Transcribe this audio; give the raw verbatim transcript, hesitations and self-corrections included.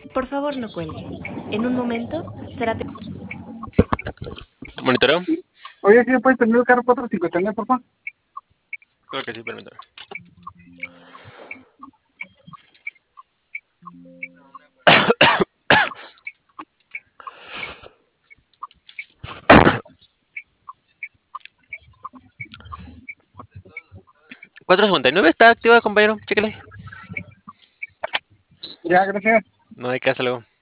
Por favor, no cuelgue. En un momento será... ¿Monitoreo? Oye, ¿sí puedes tener el carro cuatro cincuenta y nueve, por favor? Creo que sí, permítame. cuatro cincuenta y nueve está activado, compañero. Chéquele. Ya, gracias. No hay que hacer luego.